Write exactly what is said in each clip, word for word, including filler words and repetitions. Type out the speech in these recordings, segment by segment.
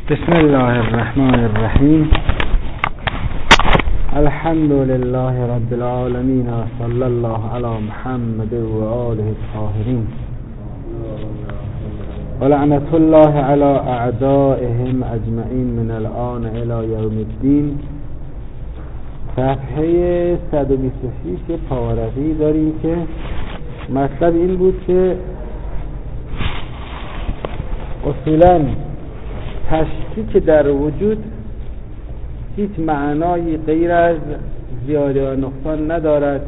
بسم الله الرحمن الرحیم. الحمد لله رب العالمین و صلی الله علی محمد و آله الطاهرین و لعنت الله علی اعدائهم اجمعین من الان الی یوم الدین. صفحه صد و بیست و شش پاورقی داریم که مطلب این بود که اصولاً تشکیک در وجود هیچ معنایی غیر از زیاده و نقصان ندارد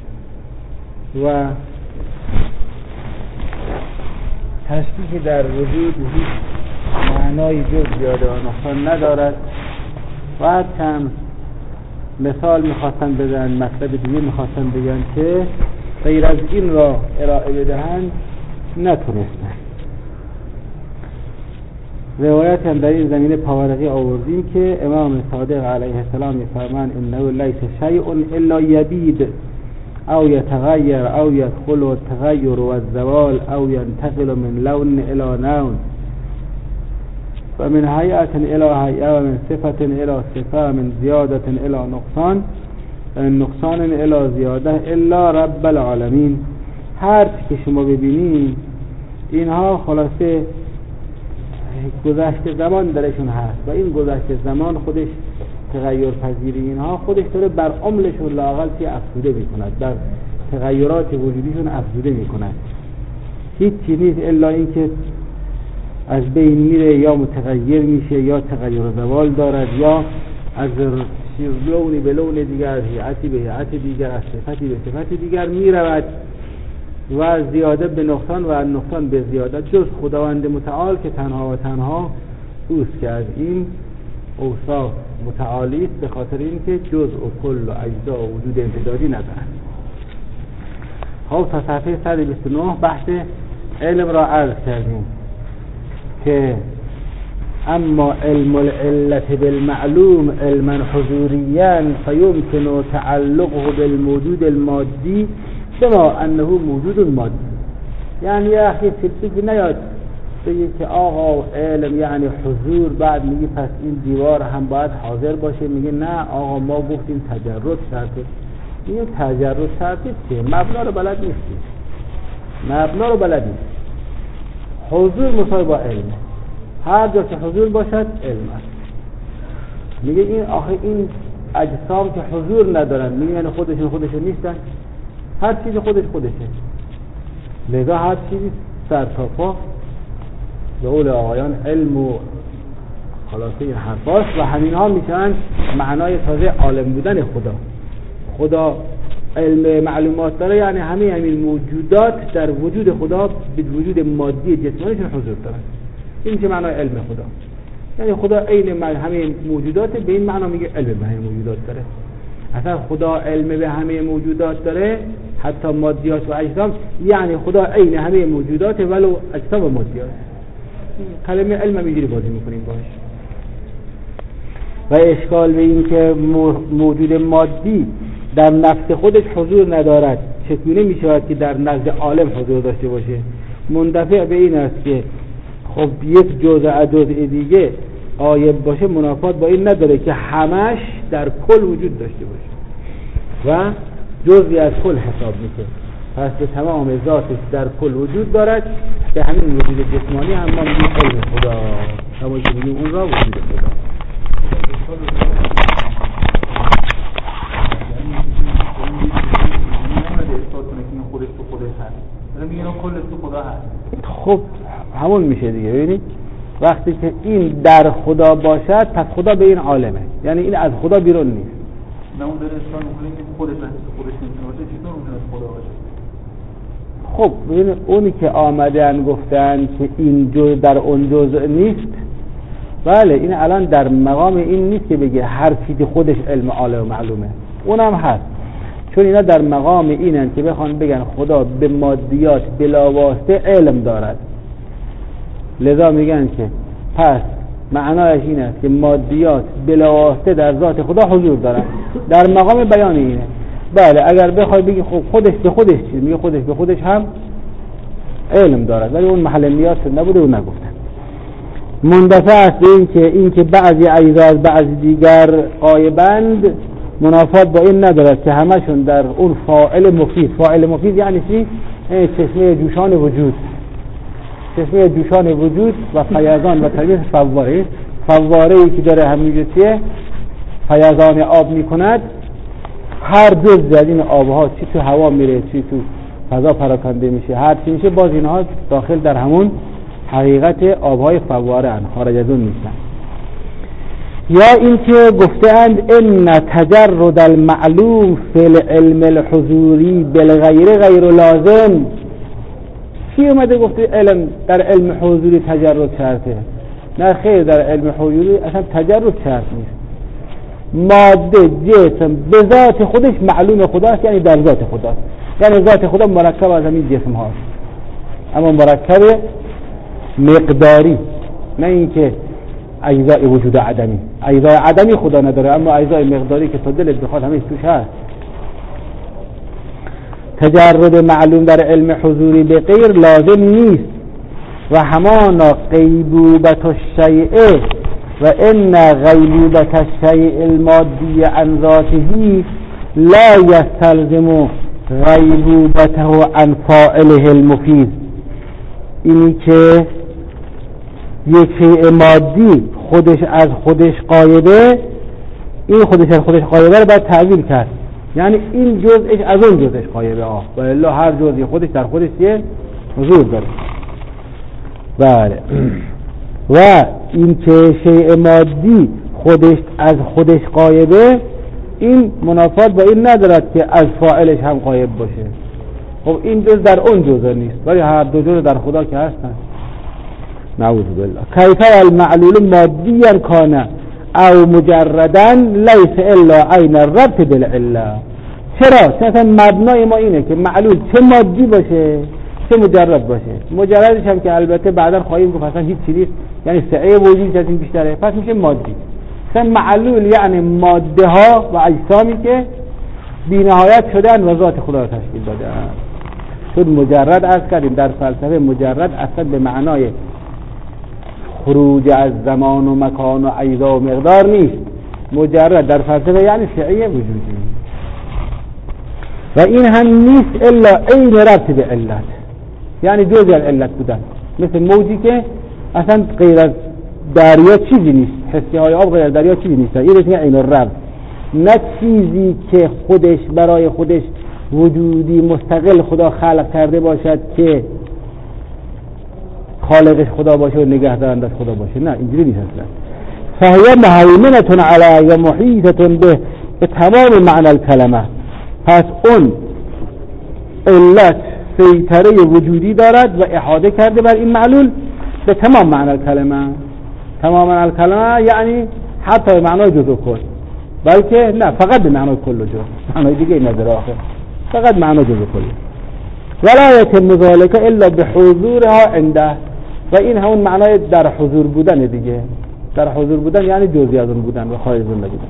و تشکیک در وجود هیچ معنایی جز زیاده و نقصان ندارد. و چند مثال میخواستن بزنن، مطلب دیگه میخواستن بگن که غیر از این را ارائه بدهند نتونستن. روایت هم در این زمینه پاورقی آوردیم که امام صادق علیه السلام می‌فرمایند انه لیس شیء الا یبید او یتغیر او یدخل التغیر والزوال او ينتقل من لون الى لون و من هیئة الى هیئة و من صفة الى صفة من زیادة الى نقصان و من نقصان الى زیاده الا رب العالمین. هر چی که شما ببینید اینها خلاصه گذشته زمان درشون هست و این گذشته زمان خودش تغییر پذیری اینها خودش داره بر عملشون لااقل چی افزوده میکند، در تغییرات وجودیشون افزوده میکند. هیچ چیزی نیست الا این که از بین میره یا متغیر میشه یا تغییر زوال دارد یا از لونی به لون دیگر، هیئتی به هیئت دیگر، از صفتی به صفت دیگر میرود و زیاده به نقصان و نقصان به زیاده جز خداوند متعال که تنها و تنها اوست که از این اوصاف متعالی است، به خاطر اینکه جزء و کل و اجزا و وجود امتدادی ندارد. خب تا صفحه صد و بیست و نه بحث علم را عرض کردیم که اما علم العلت بالمعلوم علما حضوریا فیمکن تعلقه بالموجود المادی بما انه موجود مادی. یعنی یه اخی فلسفی نیاد بگه که آقا علم یعنی حضور، بعد میگه پس این دیوار هم باید حاضر باشه. میگه نه آقا ما گفتیم تجرد شرطه. میگه تجرد شرطه چیه؟ مبنا رو بلد نیستی، مبنا رو بلد نیستی. حضور مساوی با علم، هر جا که حضور باشد علم است. میگه این آخه این اجسام که حضور ندارن، میگه یعنی خودشون خودشون نیستن، هر چیز خودش خودشه. لذا هر چیزی سر تا پا به قول آقایان علم و خلاصه این حرفاست و همین ها میشن معنای تازه عالم بودن خدا. خدا علم معلومات داره، یعنی همه همین موجودات در وجود خدا به وجود مادی جسمانیشون حضور دارن. این میشه معنای علم خدا. یعنی خدا عین همه موجودات، به این معنا میگه علم به همه موجودات داره. اصلا خدا علم به همه موجودات داره، حتی مادیات و اجسام، یعنی خدا عین همه موجودات ولو اجسام و مادیات. کلمه علم هم اینجوری بازی میکنیم باش. و اشکال به این که موجود مادی در نفس خودش حضور ندارد چگونه میشود که در نزد عالم حضور داشته باشه؟ مندفع به این است که خب یک جزء از جزء دیگه غایب باشه منافات با این نداره که همش در کل وجود داشته باشه و جزئی از کل حساب میشه. پس به تمام ذاتش در کل وجود دارد، به همین وجود جسمانی هم ما میگیم علم خدا، همون که میگیم اون را وجود خدا. خب همون میشه دیگه. ببینید وقتی که این در خدا باشد پس خدا به این عالمه، یعنی این از خدا بیرون نیست. نه اون داره اشکال میکنه که خودش خودش نمیتونه باشه، چطور میتونه خدا باشه؟ خب ببینید اونی که آمدن گفتن که این جزء در اون جزء نیست، بله این الان در مقام این نیست که بگه هر چیزی خودش علم عالم معلومه، اونم هست. چون اینا در مقام اینن که بخوان بگن خدا به مادیات بلاواسطه علم دارد، لذا میگن که پس معنایش این است که مادیات بلاواسطه در ذات خدا حضور دارن. در مقام بیان اینه. بله اگر بخوای بگی خب خودش به خودش چیز، میگه خودش به خودش هم علم دارد، ولی اون محل نیاز نبوده و نگفتن. مندفع است به این که این که بعضی اجزا از بعضی دیگر غایبند منافات با این ندارد که همشون در اون فاعل مفید. فاعل مفید یعنی چی؟ چشمه جوشان وجود، چشمه جوشان وجود و فیضان و تمیز فواره. فواره ای که داره همینجا چیه؟ فیضان آب میکند. هر جز از این آبها چی تو هوا میره چی تو فضا پراکنده میشه، هر چی میشه باز اینها داخل در همون حقیقت آبهای فواره ان، خارج از اون نیستن. یا اینکه گفتند ان تجرد المعلوم فی العلم الحضوری بالغیر غیر لازم. کی اومده گفته علم در علم حضوری تجرد شرطه؟ نه خیر، در علم حضوری اصلا تجرد شرط نیست. ماده جسم به ذات خودش معلوم خداست، یعنی در ذات خداست، یعنی ذات خدا مرکب از همین جسم هاست، اما مرکب مقداری، نه اینکه اجزای وجود عدمی. اجزای عدمی خدا نداره، اما اجزای مقداری که تو دلت بخواد همه توش هست. تجرد معلوم در علم حضوری به غیر لازم نیست و همانا غیبوبت الشیء و ان غیبوبت الشیء المادی عن ذاته لا یستلزم غیبوبته عن فاعله المفید. اینی که یک شیء مادی خودش از خودش غایبه، این خودش از خودش غایبه رو باید تعبیر کرد، یعنی این جزءش از اون جزءش غایبه. آه و الا هر جزئی خودش در خودش یه حضور داره. بله. و این که شیء مادی خودش از خودش غایبه، این منافات با این ندارد که از فاعلش هم غایب باشه. خب این جز در اون جزء نیست، ولی هر دو جزء در خدا که هستن. نعوذ بالله. کیف المعلول مادیا کان او مجردا لیس الا عین الربط بالعله. چرا؟ مثلا مبنای ما اینه که معلول چه مادی باشه چه مجرد باشه. مجردش هم که البته بعدا خواهیم گفت اصلا هیچ چیزی، یعنی سعه وجودی از این بیشتره، پس میشه مادی. مثلا معلول یعنی ماده ها و اجسامی که بی‌نهایت شدن و ذات خدا را تشکیل دادن. چون مجرد عرض کردیم در فلسفه مجرد اصلا به معنای خروج از زمان و مکان و اجزا و مقدار نیست. مجرد در فلسفه یعنی شیء وجودی و این هم نیست الا عین ربط به علت، یعنی جزء از علت بودن. مثل موجی که اصلا غیر از دریا چیزی نیست، حسی های آب غیر از دریا چیزی نیست، این رسیه عین الربط. نه چیزی که خودش برای خودش وجودی مستقل خدا خلق کرده باشد که خالقش خدا باشه و نگهدارندش خدا باشه، نه اینجوری نیست اصلا. فهیه مهیمنتون علی و محیطتون به به تمام معنی الکلمه. پس اون علت سیطره وجودی دارد و احاطه کرده بر این معلول به تمام معنی الکلمه. تمام معنی الکلمه یعنی حتی معنای جزء و کل، بلکه نه فقط به معنای کل و جزء، معنای دیگه نداره آخر، فقط معنای جزء و کل. ولا یتم ذلک الا بحضورها عنده. و این همون معنای در حضور بودن دیگه. در حضور بودن یعنی جزئی از اون بودن و خارج از اون نبودن.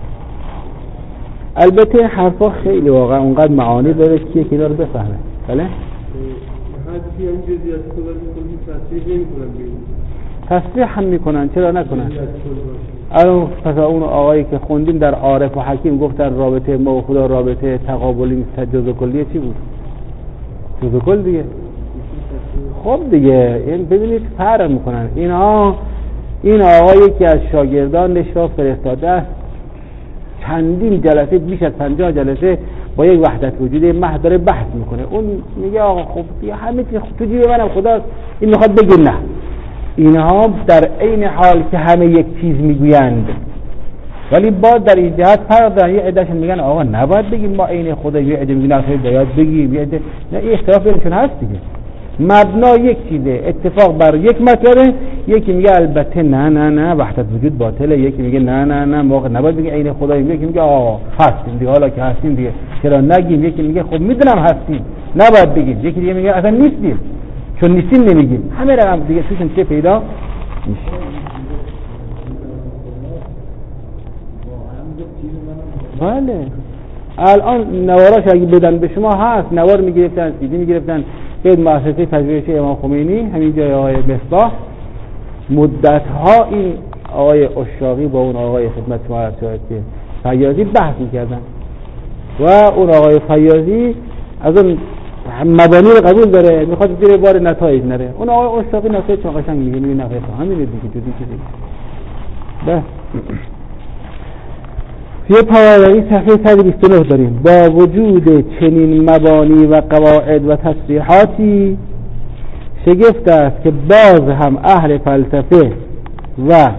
البته حرفا خیلی واقعا اونقدر معانی داره که یکی اینا رو بفهمه. بله؟ هر چی هم جزئی از خدا تصریح نمی‌کنن. تصریح هم میکنن، چرا نکنن؟ الان پس اون آقایی که خوندیم در عارف و حکیم گفت در رابطه ما و خدا رابطه تقابلی نیست، جزء کلیه چی بود؟ جزء کل دیگه. خب دیگه این ببینید فرق میکنن. اینا این آقایی که از شاگردانش را فرستاده است، چندین جلسه بیش از پنجاه جلسه با یک وحدت وجودی محض داره بحث میکنه. اون میگه آقا خب همه چیز تو جیب منم خداست، این میخواد بگه نه. اینها در عین حال که همه یک چیز میگویند ولی باز در این جهت فرق دارن. یه عدهشون میگن آقا نباید بگیم ما عین خدا، یه عده میگن اصلا باید بگیم، یه عده نه. این اختلاف بینشون هست دیگه. مبنا یک چیزه، اتفاق بر یک مطلبه. یکی میگه البته نه نه نه وحدت وجود باطله، یکی میگه نه نه نه موقع نباید بگیم عین خدا، یکی میگه آقا هستیم دیگه، حالا که هستیم دیگه چرا نگیم، یکی میگه خب میدونم هستیم نباید بگیم، یکی دیگه میگه اصلا نیستیم چون نیستیم نمیگیم. همه رقم دیگه توشون چه پیدا میشه. بله الان نواراش اگه بدن به شما هست، نوار میگرفتن، سیدی میگرفتن، به مؤسسه پژوهشی امام خمینی همین جای آقای مصباح مدت‌ها این آقای اشاقی با اون آقای خدمت شما عرض شود که فیاضی بحث می‌کردن و اون آقای فیاضی از اون مبانی رو قبول داره، میخواد زیر بار نتایج نره. اون آقای اشاقی نتایج چون قشنگ میگه میگه نفعه همینه دیگه، جدی چیزی بس. توی پاوری صفحه صد و بیست و نه داریم با وجود چنین مبانی و قواعد و تصریحاتی شگفت است که باز هم اهل فلسفه و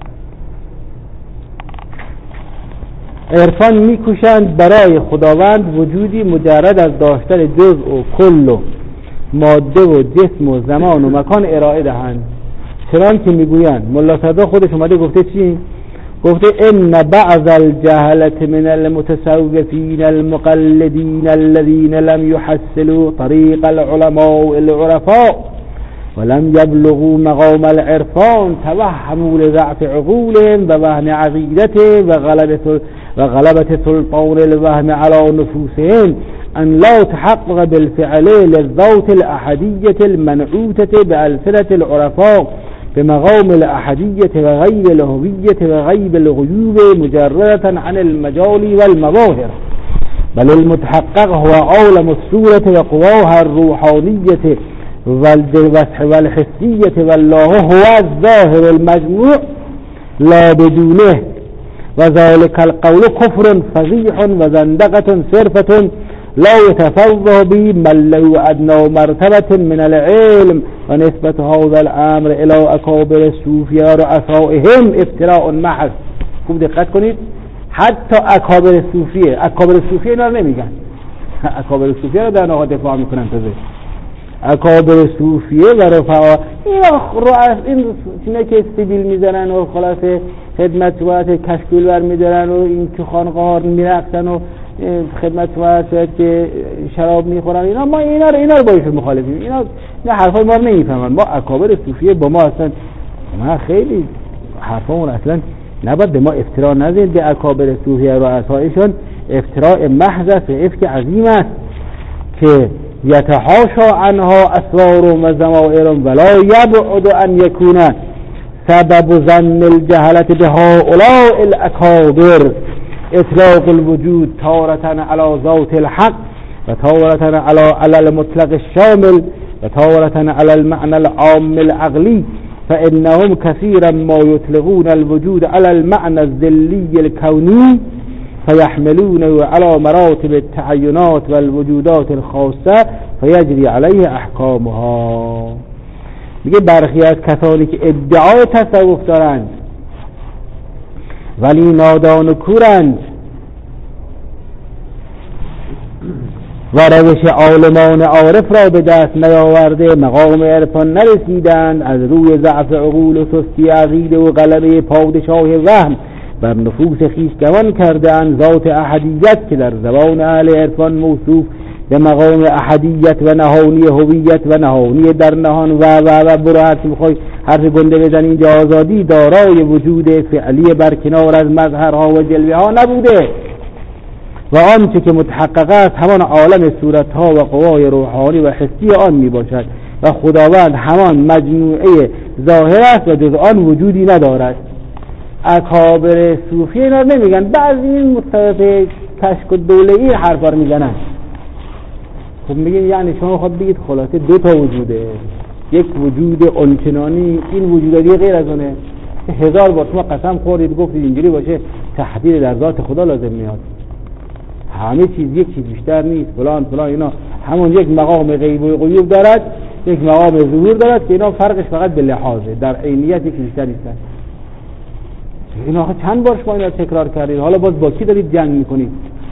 عرفان میکوشند برای خداوند وجودی مجرد از داشتن جزء و کل و ماده و جسم و زمان و مکان ارائه دهند، چنان که میگویند ملا صدرا خودش اومده گفته چی؟ گفته ان بعض الجهلة من المتصوفین المقلدین الذين لم يحصلوا طریق العلماء العرفاء ولم يبلغوا مقام العرفان توهموا لضعف عقولهم و وهن عقیدته و غلبة و غلبة سلطان الوهم على نفوسهم ان لا تحقق بالفعل للذات الأحدية المنعوتة بألسنة العرفاء بمقام الأحدية وغيب الهوية وغيب الغيوب مجردة عن المجال والمظاهر، بل المتحقق هو عالم الصورة وقواها الروحانية والحسية، والله هو الظاهر المجموع لا بدونه، وذلك القول كفر فضيح وزندقة صرفة لا يتفوه به من له أدنى مرتبة من العلم، ونسبة هذا الأمر إلى أكابر الصوفية رؤسائهم افتراء محض. خوب دقت کنید، حتی اکابر صوفیه اکابر صوفیه اینا رو نمیگن، اکابر صوفیه رو در نهاد دفاع میکنن. تازه اکابر صوفیه و رفعا اینا رؤس این چیزایی که سیبیل میزنن و خلاصه خدمت شما کشکول بر میدارن و این که خانقاه ها میرقصن و خدمت شما که شراب میخورن، اینا ما اینا رو اینا رو با ایشون مخالفیم. اینا نه حرفای ما رو نمیفهمن. ما اکابر صوفیه با ما اصلا ما خیلی حرفامون اصلا نباید به ما افترا نزنید. به اکابر صوفیه رؤسایشون افتراء محض است، افک عظیم است که یتحاشا عنها اسرار و ضمائر ولا یبعد ان یکون سبب ظن الجهلة بهؤلاء الاکابر اطلاق الوجود تارة على ذات الحق و تارة على على المطلق الشامل و تارة على المعنى العام العقلي، فإنهم كثيرا ما يطلقون الوجود على المعنى الذلي الكوني فيحملونه على مراتب التعينات والوجودات الخاصة فيجري عليه احکامها. میگه برخی از کسانی که ادعای تصوف دارند ولی نادان و کورند و روش عالمان عارف را به دست نیاورده مقام عرفان نرسیدند، از روی ضعف عقول و سستی عقیده و غلبه پادشاه وهم بر نفوس خویش گمان کردند ذات احدیت که در زبان اهل عرفان موصوف به مقام احدیت و نهانی هویت و نهانی در نهان و و و برو هرچی بخوای حرف گنده بزن اینجا آزادی دارای وجود فعلی برکنار از مظهرها و جلوه‌ها نبوده و آنچه که متحقق است همان عالم صورتها و قوای روحانی و حسی آن می باشد و خداوند همان مجموعه ظاهر است و جز آن وجودی ندارد. اکابر صوفی اینا نمیگن، بعضی این مصطلح کشک و دوله این حرفا رو میزنن. خب میگن یعنی شما خود بگید خلاصه دو تا وجوده، یک وجود آنچنانی، این وجود دیگه غیر از اونه. هزار بار شما قسم خوردید گفتید اینجوری باشه تحدید در ذات خدا لازم میاد، همه چیز یک چیز بیشتر نیست فلان فلان، اینا همون یک مقام غیب و غیوب دارد، یک مقام ظهور دارد که اینا فرقش فقط به لحاظه، در عینیت یک بیشتر نیستن. اینا آخه چند بار شما اینا تکرار کردید، حالا باز با کی دارید جنگ میکنید؟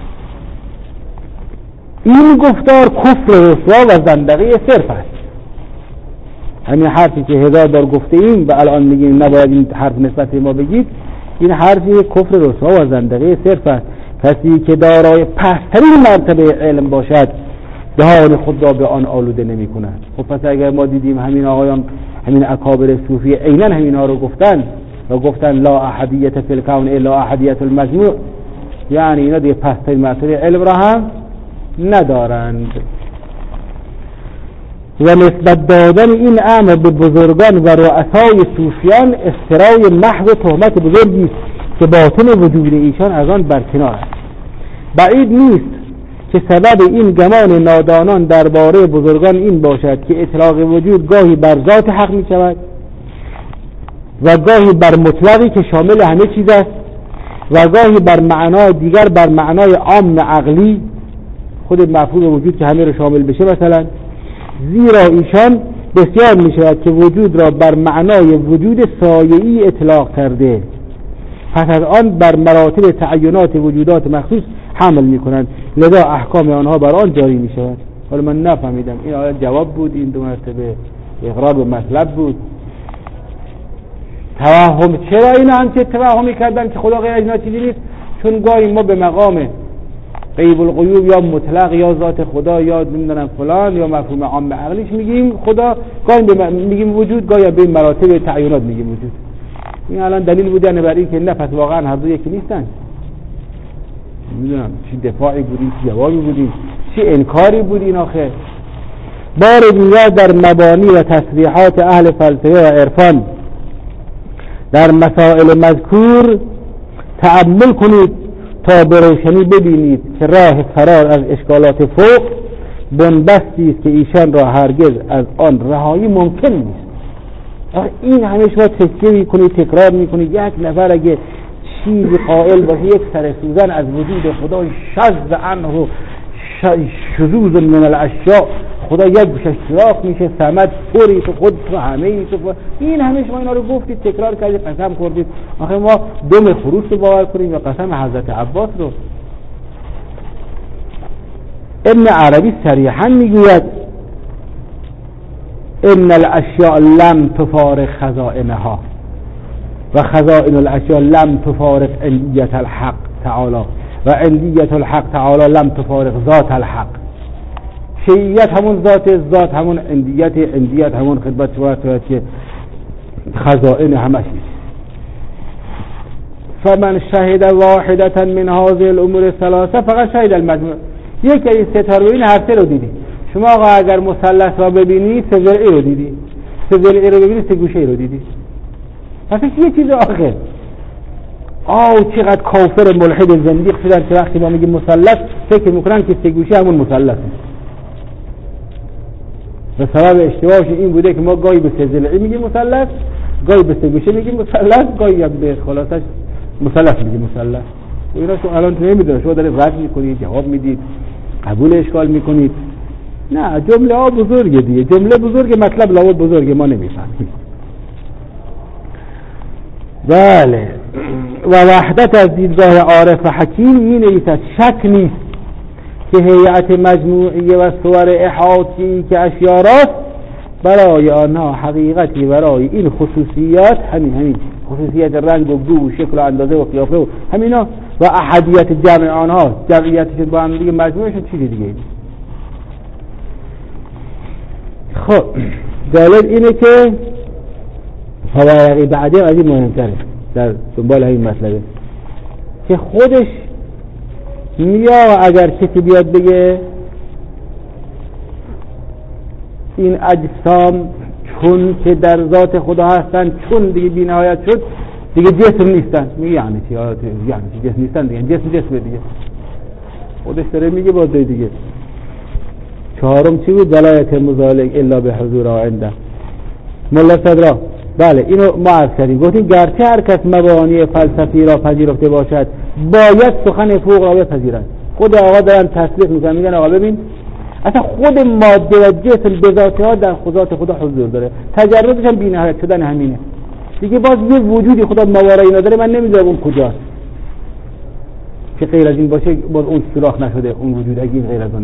این گفتار کفر رسوا و زندقه صرف است. همین حرفی که هزار بار گفته ایم و الان میگیم نباید این حرف نسبت ما بگید، این حرفی کفر رسوا و زندقه صرف است. کسی که دارای پسترین مرتبه علم باشد دهان خود را به آن آلوده نمی کند. خب پس اگر ما دیدیم همین آقایان همین اکابر صوفی عیناً همین ها رو گفتن و گفتن لا احدیت فی الکون الا احدیت المجموع، یعنی اینا دیگه پسترین مرتبه علم را هم ندارند. و نسبت دادن این امر به بزرگان و رؤسای صوفیان افترای محض و تهمت بزرگی است که باطن وجود ایشان از آن برکنار است. بعید نیست که سبب این گمان نادانان درباره بزرگان این باشد که اطلاق وجود گاهی بر ذات حق می شود و گاهی بر مطلقی که شامل همه چیز است و گاهی بر معنای دیگر بر معنای عام عقلی خود مفهوم وجود که همه رو شامل بشه مثلا، زیرا ایشان بسیار می شود که وجود را بر معنای وجود سایه‌ای اطلاق کرده، پس از آن بر مراتب تعینات وجودات مخصوص حمل می کنند، لذا احکام آنها بر آن جاری می شود. حالا من نفهمیدم این آیا جواب بود، این دو مرتبه اقرار به مطلب بود؟ توهم چرا اینا همچه توهمی کردن که خدا غیر از اینا چیزی نیست؟ چون گاهی ما به مقام غیب الغیوب یا مطلق یا ذات خدا یا نمیدونم فلان یا مفهوم عام عقلیش میگیم خدا، گاهی به میگیم وجود، گاهی به مراتب تعینات میگیم وجود. این الان دلیل بودن برای که نه پس واقعا هر دو یکی نیستن. نمیدونم چی دفاعی بودی، چی جوابی بودی، چی انکاری بود این آخه. بار دیگر در مبانی و تصریحات اهل فلسفه و عرفان در مسائل مذکور تأمل کنید تا به روشنی ببینید که راه فرار از اشکالات فوق بنبستی است که ایشان را هرگز از آن رهایی ممکن نیست. این همیشه باید تذکر میکنید، تکرار میکنید. یک نفر اگه چیزی قائل باشه یک سر سوزن از وجود خدا، شذ عنه شذوذ من الاشیاء، خدا یک گوشش سوراخ میشه، صمد پوری تو خود تو همه تو فر... این همه شما اینا رو گفتید، تکرار کردید، قسم خوردید. آخه ما دم خروس رو باور کنیم یا قسم حضرت عباس رو؟ ابن عربی صریحا میگوید ان الاشیاء لم تفارق خزائنها و خزائن الاشیاء لم تفارق عندیت الحق تعالی و عندیت الحق تعالی لم تفارق ذات الحق. شیعیت همون ذات، ذات همون عندیت، عندیت همون خدمت شما که خزائن همش. فمن شهد واحدة من هذه الامور الثلاثه فقط شهد المجموع. یکی از سه تا رو این هر سه رو دیدی. شما آقا اگر مثلث را ببینی سه ضلعی رو دیدی، سه ضلعی رو ببینی سه گوشه رو دیدی. پس یه چیز آخر. آو چقدر کافر ملحد زندیق شدن که وقتی ما میگیم مثلث فکر میکنن که سه گوشه همون مثلث. و سبب اشتباهش این بوده که ما گاهی به سه ضلعی میگیم مثلث، گاهی به سه گوشه میگیم مثلث، گاهی هم به خلاصش مثلث میگیم مثلث. و اینا شما الان نمیدونید، شما دارید رد میکنید، جواب میدید، قبول اشکال میکنید. نه جمله ها بزرگه دیگه، جمله بزرگه، مطلب لابد بزرگه، ما نمیفهمیم. بله. و وحدت از دیدگاه عارف و حکیم می نویسد شک نیست که هیئت مجموعی و صور احاطی که اشیا راست برای آنها حقیقتی برای این خصوصیات، همین همین خصوصیت رنگ و بو و شکل و اندازه و قیافه و همینا و احدیت جمع آنها، جمعیتشون با هم دیگه، مجموعشون چیزی دیگه. خب جالب اینه که حوایقی بعدی از این مهمتره در دنبال همین مطلبه که خودش میا اگر کسی بیاد بگه این اجسام چون که در ذات خدا هستن، چون دیگه بی نهایت شد دیگه جسم نیستن، میگه یعنی چی؟ یعنی چی جسم نیستن دیگه؟ جسم جسمه دیگه. خودش داره میگه با دیگه. چهارم چی بود؟ ولایت مزالک الا به حضور عنده ملا صدرا. بله اینو ما عرض کردیم، گفتیم گرچه هر کس مبانی فلسفی را پذیرفته باشد باید سخن فوق را بپذیرد. خود آقا دارن تصدیق میکنن، میگن آقا ببین اصلا خود ماده و جسم به ذات ها در ذات خدا حضور داره، تجردش هم بی نهایت شدن همینه دیگه. باز یه وجودی خدا ماورای اینا داره، من نمیدونم اون کجاست که غیر از این باشه، باز اون سوراخ نشده اون وجود اگه این غیر از اونه.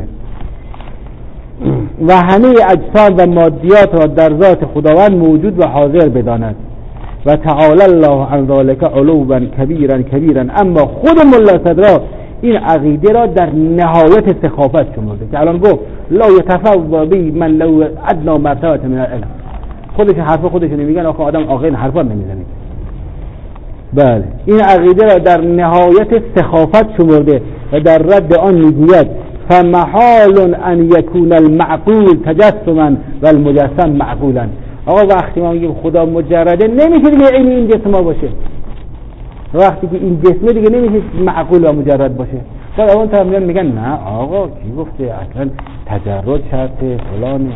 و همه اجسام و مادیات را در ذات خداوند موجود و حاضر بداند و تعالی الله عن ذلک علوا کبیرا کبیرا. اما خود ملا صدرا این عقیده را در نهایت سخافت شمرده که الان گفت لا یتفاوض بی من لو ادنا مرتبه من العلم. خودش حرف خودش نمیگن، آخه آدم عاقل حرفا نمیزنه. بله این عقیده را در نهایت سخافت شمرده و در رد آن میگوید فمحال ان یکون المعقول تجسما و المجسم معقولا. آقا وقتی ما میگیم خدا مجرده نمیشه دیگه این این جسم ها باشه، وقتی که این جسمه دیگه نمیشه معقول و مجرد باشه. بعد اون طرف میان میگن نه آقا کی گفته اصلا تجرد شرطه فلانه.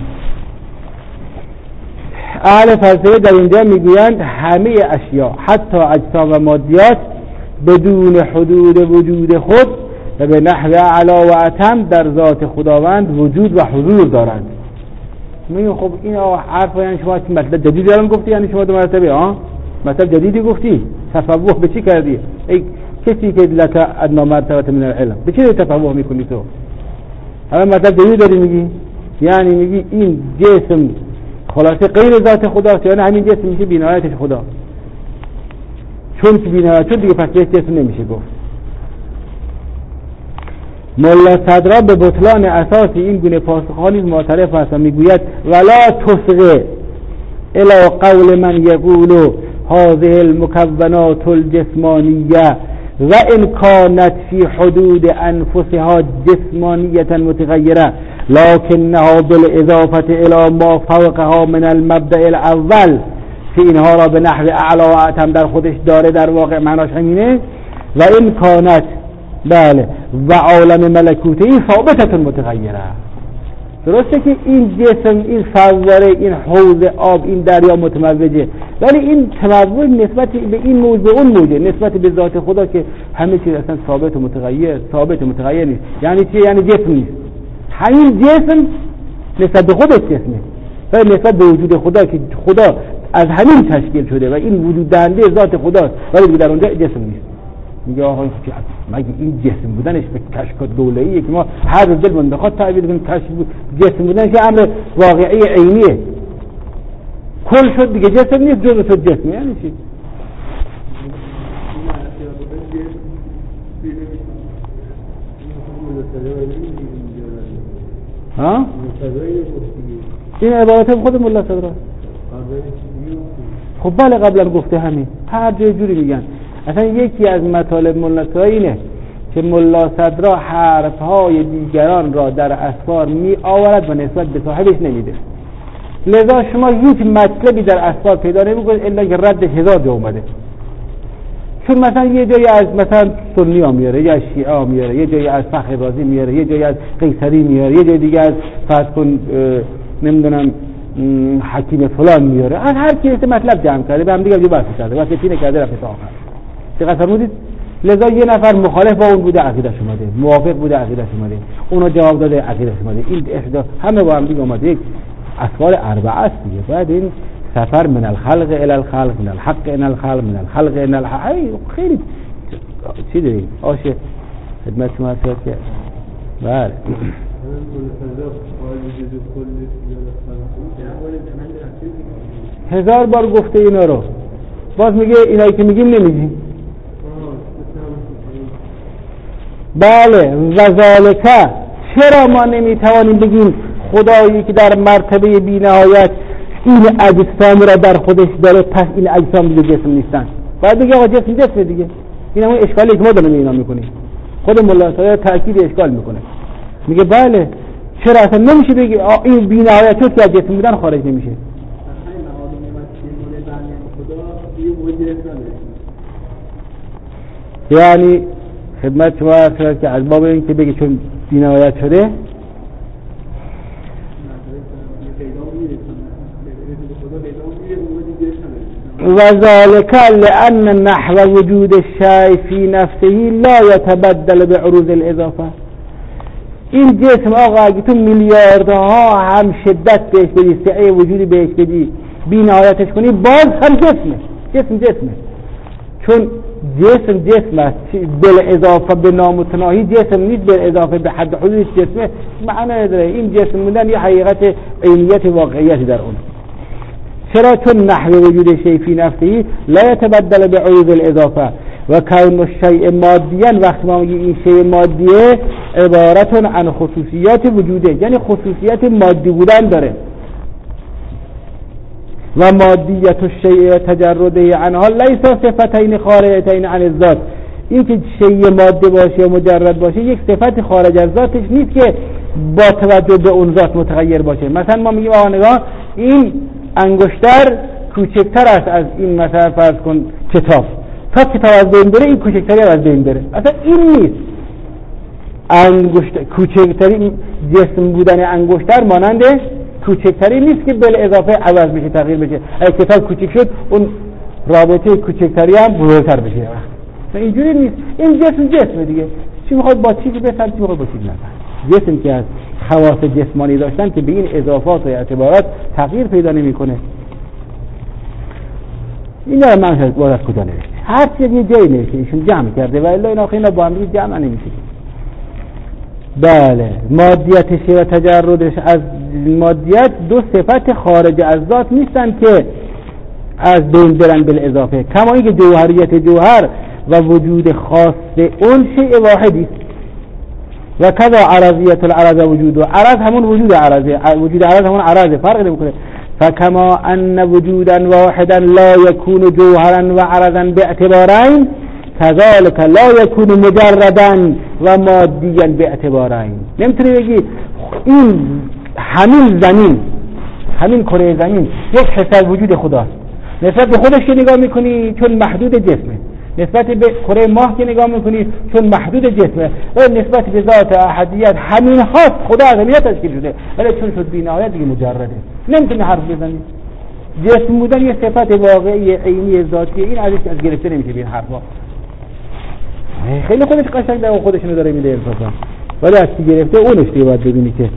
اهل فلسفه در اینجا میگویند همه اشیا حتی اجسام و مادیات بدون حدود وجود خود و به نحو اعلا و اتم در ذات خداوند وجود و حضور دارند. میگن خب این حرف یعنی شما مطلب جدیدی دارن گفتی، یعنی شما دو مرتبه ها مطلب جدیدی گفتی، تفوه به چی کردی؟ ای کسی که لتا ادنا مرتبه من العلم به چی تفوه میکنی تو؟ الان مطلب جدید داری میگی، یعنی میگی این جسم خلاصه غیر ذات خداست، یعنی همین جسم میشه بینایتش خدا، چون که بینایت چون دیگه پس جسم نمیشه گفت. مولا صدرا به بطلان اساسی این گونه پاسخانی معترف است و میگوید ولا تصغ الى قول من یقول هذه المكونات الجسمانیه و ان كانت في حدود انفسها جسمانیه متغیره لكنها بالاضافه الى ما فوقها من المبدأ الاول که اینها را به نحو اعلا و اتم در خودش داره، در واقع معناش همینه. و این کانت بله و عالم ملکوتی ثابتة متغیره. درسته که این جسم، این فواره، این حوض آب، این دریا متموجه، ولی این تموج نسبت به این موج به اون موجه، نسبت به ذات خدا که همه چیز اصلا ثابت و متغیر، ثابت و متغیر نیست. یعنی چی؟ یعنی جسم نیست. همین جسم نسبت به خودش جسمه، ولی نسبت به وجود خدا که خدا از همین تشکیل شده و این وجود دهنده ذات خداست، ولی در اونجا جسم نیست. میگه آقا مگه این جسم بودنش به کشف دوله‌ایه که ما هر روز دلمون بخواد تعبیر کنیم کشف جسم بودنش امر واقعی عینیه، کل شد دیگه جسم نیست، جزء شد جسم. یعنی چی؟ ها؟ این عبارت خود مولا صدرا. خب بله قبلا گفته همین، هر جای جوری میگن. اصلا یکی از مطالب مولا صدرا اینه که مولا صدرا حرفهای دیگران را در اسفار می آورد و نسبت به صاحبش نمیده. لذا شما هیچ مطلبی در اسفار پیدا نمیکنید الا که رد هزار جا اومده. چون مثلا یه جایی از مثلا سنی ها میاره، یا شیعه ها میاره، یه جایی از فخر رازی میاره، یه جایی از قیصری میاره، یه جای دیگه از فرض کن نمیدونم حکیم فلان میاره. از هر کسی مطلب جمع کرده به هم دیگه جو بحث کرده، واسه پینه کرده رفت تا آخر. دقت فرمودید؟ لذا یه نفر مخالف با اون بوده عقیده‌اش اومده، موافق بوده عقیده‌اش اومده، اونو جواب داده عقیده‌اش اومده. این احدا همه با هم دیگه اومده یک اسوار اربعه است دیگه. بعد این سفر من الخلق الى الخلق، من الحق الى الخلق، من الخلق الى الحق، خیلی چی داریم آشه خدمت شما هست که بله هزار بار گفته اینا رو، باز میگه اینایی که میگیم نمیگیم. بله و ذالکه، چرا ما نمیتوانیم بگیم خدایی که در مرتبه بی‌نهایت این اجسام را در خودش داره، پس این اجسام دیگه جسم نیستن؟ باید بگه آقا جسم جسم دیگه. این همون اشکالی که ما داریم اینا میکنیم. خود مولا صدرا تأکید اشکال میکنه، میگه بله چرا اصلا نمیشه بگی این بی‌نهایت چون که از جسم بودن خارج نمیشه. یعنی خدمت شما عرض که از باب این که بگی چون بی‌نهایت شده و ذالک لأن نحو وجود الشیء فی نفسه لا يتبدل بعروض الاضافه. این جسم آقا اگه تو میلیاردها هم شدت بهش بدی، سعه وجودی بهش بدی، بی‌نهایتش کنی، باز هم جسمه. جسم جسمه چون جسم جسم است، بل اضافه به نامتناهی جسم نیست، بل اضافه به حد حدودش جسمه. معنی نداره این جسم بودن یه حقیقت عینیت واقعیتی در اون. چرا؟ چون نحو وجود شیء فی نفسه لا يتبدل بعروض الاضافه و کون الشیء مادیا. وقتی ما میگیم این شیء مادیه عبارت عن خصوصیات وجوده، یعنی خصوصیت مادی بودن داره. و مادیت الشیء و تجرده عنها لیس صفتین خارجتین عن الذات. این که شیء ماده باشه یا مجرد باشه یک صفت خارج از ذاتش نیست که با توجه به اون ذات متغیر باشه. مثلا ما میگیم آقا نگاه این انگشتر کوچکتر است از این مثلا فرض کن کتاب، تا کتاب از بین بره این کوچکتری از بین بره. اصلا این نیست. انگشتر کوچکتری جسم بودن انگشتر مانند کوچکتری نیست که بل اضافه عوض بشه تغییر بشه. اگه کتاب کوچک شد اون رابطه کوچکتری هم بزرگتر بشه. اینجوری نیست. این جسم جسم دیگه، چی میخواد با چیزی بسن، چی میخواد با چیزی نسن. جسم که از خواص جسمانی داشتن که به این اضافات و اعتبارات تغییر پیدا نمیکنه. این داره من باید از کجا نوشته؟ هر چیز یه جایی نوشته، ایشون جمع کرده و الا این آخه اینا با هم دیگه جمع نمیشه. بله، مادیتش و تجردش از مادیت دو صفت خارج از ذات نیستن که از بین برن بالاضافه، کما اینکه جوهریت جوهر و وجود خاص اون شیء واحدی است و کذا عرضیت العرض وجود و عرض همون وجود عرضه، وجود عرض همون عرضه، فرق نمیکنه. فكما ان وجودا واحدا لا يكون جوهرا وعرضا باعتبارين كذلك لا يكون مجردا و مادیا باعتبارين. نمیتونی بگی این همین زمین، همین کره زمین یک حصه وجود خداست، نسبت به خودش که نگاه میکنی چون محدود جسمه، نسبت به کره ماه که نگاه میکنی چون محدود جسمه، و نسبت به ذات احدیت همین هاست، خدا از همین تشکیل شده، ولی چون شد بی‌نهایت دیگه مجرده، نمیتونی حرف بزنی. جسم بودن یه صفت واقعی عینی ذاتی، این ازش از گرفته نمیشه به این حرفا. خیلی خودش قشنگ در خودشونو داره میده انصافا، ولی از چی گرفته اونش دیگه باید ببینی که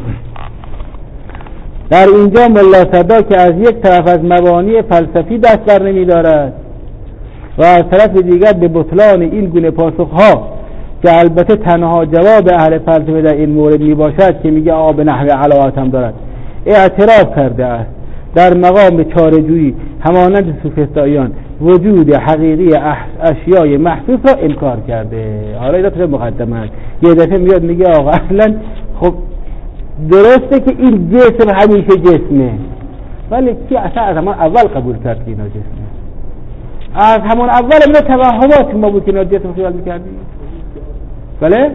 در اینجا ملا صدا که از یک طرف از مبانی فلسفی دست بر نمیدارد و از طرف دیگر به بطلان این گونه پاسخها که البته تنها جواب اهل فلسفه در این مورد می باشد که میگه آب نحوه علاوت هم دارد، اعتراف کرده است در مقام چاره‌جویی همانند سوفسطائیان وجود حقیقی اشیای محسوس را انکار کرده. حالا این دفعه مقدمه است، یه دفعه میاد میگه آقا اصلا خب درسته که این جسم همیشه جسمه، ولی کی اصلا از همون اول قبول کرد که اینا جسمه؟ از همون اول اینا توهمات ما بود که اینا جسم خیال میکردیم. بله؟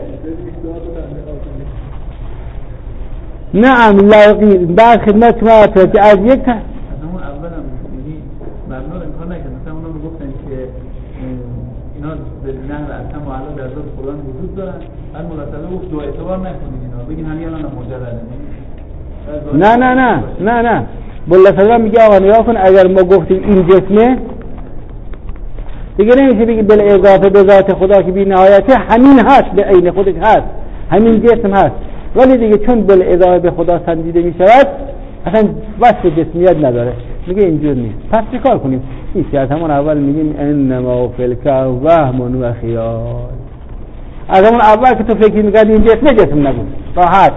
نعم لاقی در خدمت شما هست که از یک تا همون اول هم یعنی مبنا رو امکان نکرد. مثلا اونا میگفتن که اینا به نحو اصلا و علا در ذات قرآن وجود دارن، بعد ملاحظه گفت دو اعتبار نکنید اینا، بگین همین الان مجرده. نه نه نه نه نه ملاحظه میگه آقا نگاه کن، اگر ما گفتیم این جسمه دیگه نمیشه بگی بل اضافه به ذات خدا که بی نهایته همین هست، به عین خودش هست، همین جسم هست، ولی دیگه چون بل اضافه به خدا سنجیده می شود اصلا وصف جسمیت نداره، میگه اینجور نیست. پس چه کار کنیم؟ نیستی از همون اول میگیم انما فی الکون وهم و خیال. از همون اول که تو فکر میکردی این جسم جسم نبود، راحت.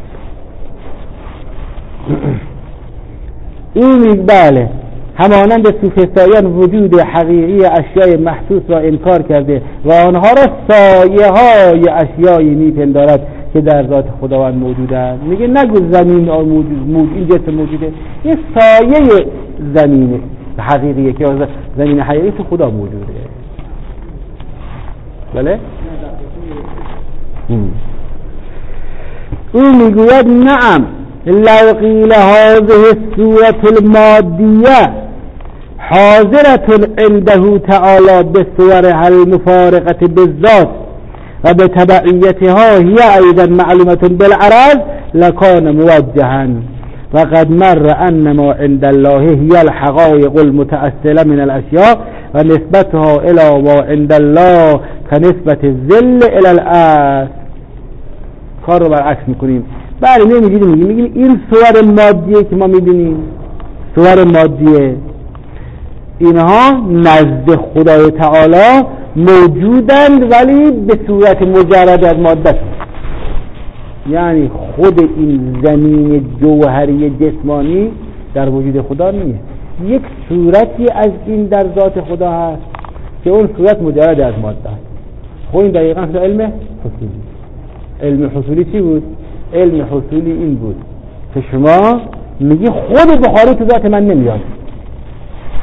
این میگه بله همانند سوفسطائیان وجود حقیقی اشیای محسوس را انکار کرده و آنها را سایه های اشیایی میپندارد که در ذات خداوند موجودند. میگه نگو زمین موجود موجود این جسم موجوده، این سایه زمین حقیقیه که زمین حقیقی تو خدا موجوده. بله؟ اون میگوید نعم لو قیل هذه الصورة المادیه حاضرة عنده تعالی بصورها المفارقة بالذات و به تبعیتها هی ایضا معلومة بالعرض لکان موجها و قد مر ان ما عند الله هی الحقایق المتأصلة من الاشیاء و نسبتها الى ما عند الله كنسبت الظل الى الاصل. کار رو برعکس میکنیم. بله نمیگیم میگیم میگیم این صور مادیه که ما میبینیم، صور مادیه اینها نزد خدای تعالی موجودند ولی به صورت مجرد از ماده، یعنی خود این زمین جوهری جسمانی در وجود خدا نیست، یک صورتی از این در ذات خدا هست که اون صورت مجرد از ماده است. خب این دقیقاً علم حصولی. علم حصولی چی بود؟ علم حصولی این بود که شما میگی خود بخاری تو ذات من نمیاد،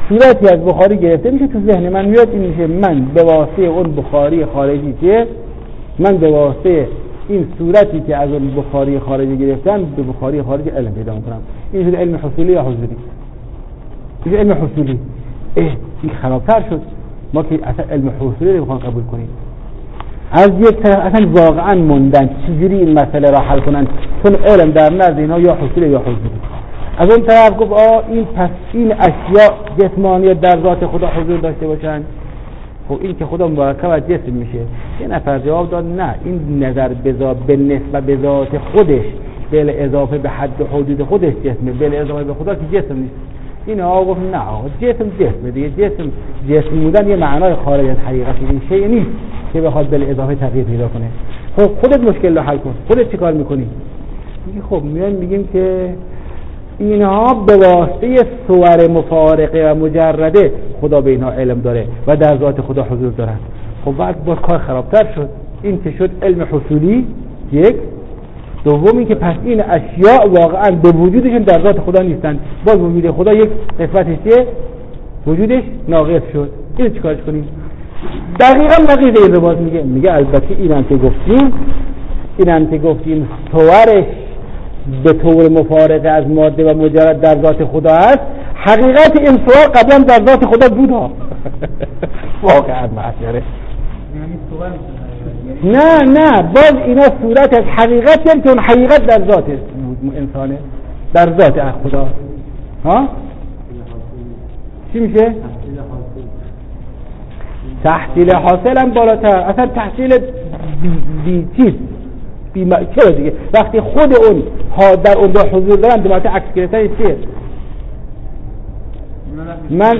صورتی از بخاری گرفته میشه تو ذهن من میاد، این میشه من به واسطه اون بخاری خارجی که من به واسطه این صورتی که از اون بخاری خارجی گرفتم به بخاری خارجی علم پیدا میکنم. این شده علم حصولی یا حضوری؟ این علم حصولی. اه این خرابتر شد. ما که اصلا علم حصولی رو میخوان قبول کنیم. از یک طرف اصلا واقعا موندن چجوری این مسئله را حل کنن، چون علم در نزد اینا یا حصولی یا حضوری. از اون طرف گفت آه این پس این اشیاء جسمانی در ذات خدا حضور داشته باشن. خب این که خدا مرکب از جسم میشه. یه نفر جواب داد نه، این نظر به نسبت به ذات خودش بل اضافه به حد و حدود خودش جسمه، بل اضافه به خدا که جسم نیست. این آقا گفت نه آقا جسم جسمه دیگه، جسم جسم بودن یه معنای خارج از حقیقتی، این شیء نیست که بخواد بل اضافه تغییر پیدا کنه. خب خودت مشکل رو حل کن، خودت چیکار میکنی؟ میگه خب میایم میگیم که اینها به واسطه صور مفارقه و مجرده خدا به اینها علم داره و در ذات خدا حضور دارن. خب بعد باز کار خرابتر شد. این که شد علم حصولی یک، دومی که پس این اشیاء واقعا به وجودشون در ذات خدا نیستن، باز وجود خدا یک قسمتش چیه؟ وجودش ناقص شد. اینو چیکارش کنیم؟ دقیقاً نقیض این رو باز میگه میگه البته اینم که گفتیم اینم که گفتیم صورش به طور مفارقه از ماده و مجرد در ذات خدا است، حقیقت این صور قبلا در ذات خدا بود ها. واقعا معشره. نه نه باز اینا صورت از حقیقت هم که اون حقیقت در ذات انسانه، در ذات خدا. ها چی میشه؟ تحصیل حاصل هم بالاتر، اصلا تحصیل بی, بی چیز بی ما... چرا دیگه وقتی خود اون ها در اون دو حضور دارن دو مرتبه عکس گرفتن چیه؟ من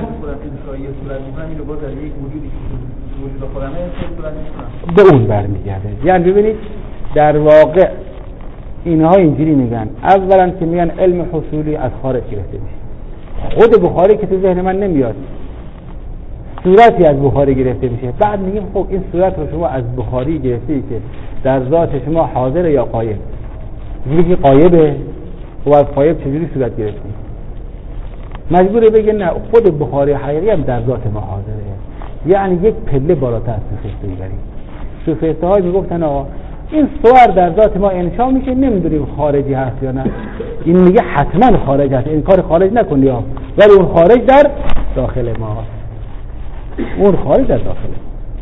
به اون برمیگرده. یعنی ببینید در واقع اینها اینجوری میگن، اولا که میگن علم حصولی از خارج گرفته میشه، خود بخاری که تو ذهن من نمیاد، صورتی از بخاری گرفته میشه. بعد میگیم خب این صورت رو شما از بخاری گرفته که در ذات شما حاضر یا غایب؟ میگه غایبه و از غایب چجوری صورت گرفتی؟ مجبوره بگه نه خود بخاری حقیقی هم در ذات ما حاضره. یعنی یک پله بالاتر از سوفسته میبریم. سوفسته های میگفتن آقا این صور در ذات ما انشا میشه، نمیدونیم خارجی هست یا نه. این میگه حتما خارج هست، این کار خارج نکنی ها، ولی اون خارج در داخل ما، اون خارج در داخله.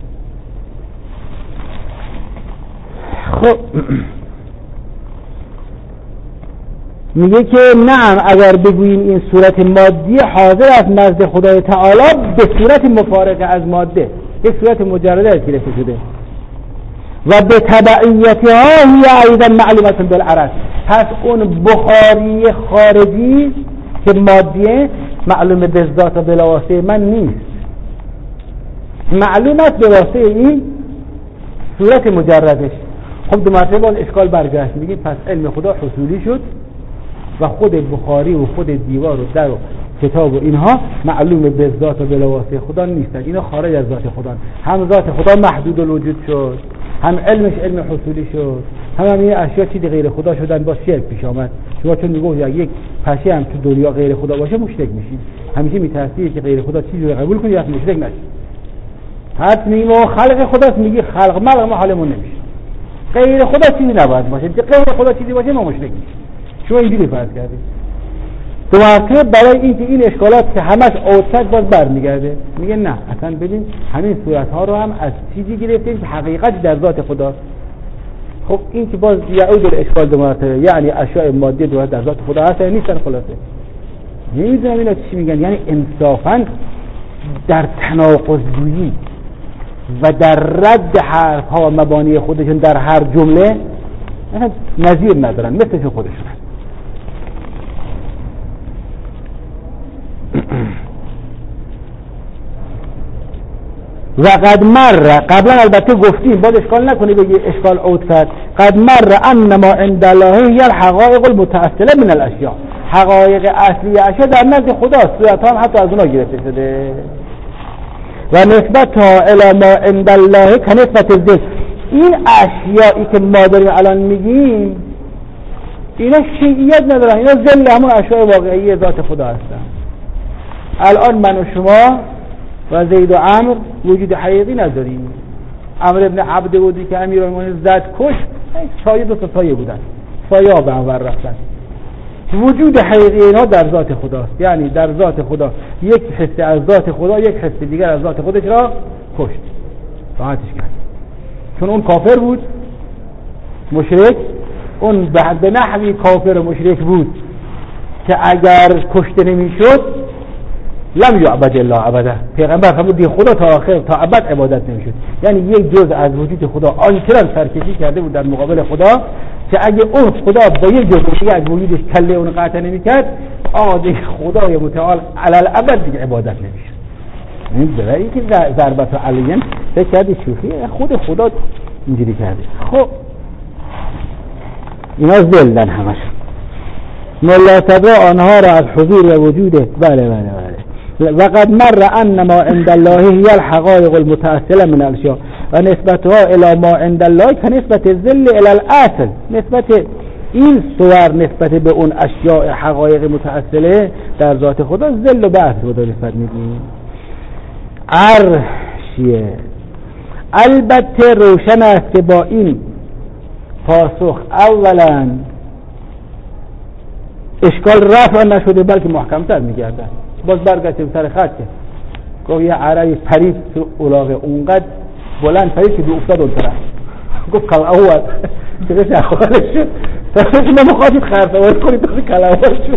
خب میگه که نعم اگر بگوییم این صورت مادی حاضر است نزد خدای تعالی به صورت مفارقه از ماده، یک صورت مجرده از گرفته شده و به تبعیتها هی ایضا معلومه بالعرض. پس اون بخاری خارجی که مادیه معلومه به ذات و بلاواسطه من نیست، معلومت به واسطه این صورت مجردش. خب دو مرتبه باز اشکال برگشت، میگیم پس علم خدا حصولی شد و خود بخاری و خود دیوار و در و کتاب و اینها معلوم به ذات و بلاواسطه خدا نیستن، اینا خارج از ذات خدا. هم ذات خدا محدود الوجود شد، هم علمش علم حصولی شد، هم هم این اشیاء چیزی غیر خدا شدن، با شرک پیش آمد. شما چون میگوید یک پشه هم تو دنیا غیر خدا باشه مشرک میشید، همیشه میترسی که غیر خدا چیزی رو قبول کنی یا مشرک نشی. حتی میگیم خلق خداست، میگی خلق ملق ما حالمون نمیشه، غیر خدا چیزی نباید باشه، غیر خدا چیزی باشه ما مشرک میشیم. شما اینجوری فرض کردید. دو مرتبه برای اینکه این اشکالات که همش اوتک باز برمیگرده، میگه نه اصلا ببین همین صورت ها رو هم از چیزی گرفتیم که حقیقت در ذات خدا. خب این که باز یعود الاشکال دو مرتبه، یعنی اشیاء مادی دو در ذات خدا هست یا نیستن. خلاصه نمیدونم اینا چی میگن، یعنی انصافا در تناقض جویی و در رد حرف ها و مبانی خودشون در هر جمله نظیر ندارن، مثل خودشون. و قد مر، قبلا البته گفتیم باید اشکال نکنی بگی اشکال عود کرد، قد مر انما عند الله هی الحقائق المتأصله من الاشیاء، حقایق اصلی اشیاء در نزد خداست، صورت هم حتی از اونها گرفته شده. و نسبت ها الی ما عند الله که نسبت ذکر، این اشیایی که ما داریم الان میگیم اینا شیعیت ندارن، اینا ذل همون اشیاء واقعی ذات خدا هستن. الان من و شما و زید و عمرو وجود حقیقی نداریم. عمرو ابن عبد بودی که امیرالمومنین زد کش، چای دو تا سایه بودن، سایه ها به انور رفتن. وجود حقیقی اینا در ذات خداست، یعنی در ذات خدا یک حصه از ذات خدا یک حصه دیگر از ذات خودش را کشت، راحتش کرد. چون اون کافر بود مشرک، اون به نحوی کافر و مشرک بود که اگر کشته نمیشد لم یعبد الله ابدا، پیغمبر فرمود دی خدا تا آخر تا ابد عبادت نمیشد. یعنی یک جزء از وجود خدا آنچنان سرکشی کرده بود در مقابل خدا که اگه اون خدا با یک جزء از وجودش کله اون قطع نمیکرد، آقا دیگه خدای متعال علل ابد دیگه عبادت نمیشد. این برای که ضربت علیین فکر کردی شوخی، خود خدا اینجوری کرده. خب اینا ذلن همش. ملا صدرا آنها را از حضور و وجوده بله بله بله وقد مر ان ما عند الله هي الحقائق المتأصله من الاشياء و نسبتها الى ما عند الله كنسبت الذل الى الاصل. نسبت این صور نسبت به اون اشیاء حقایق متأصله در ذات خدا ذل و بعث خدا نسبت میدیم. عرشیه. البته روشن است که با این پاسخ اولا اشکال رفع نشده بلکه محکمتر میگردن. باز برگشتیم سر خط که گفت یه عربی پرید تو اولاغ اونقدر بلند پرید که دو افتاد اون طرف، گفت کل اول چقدر اخوالش شد تا شما مخواهید خرسوار کنید تا کل اول شد.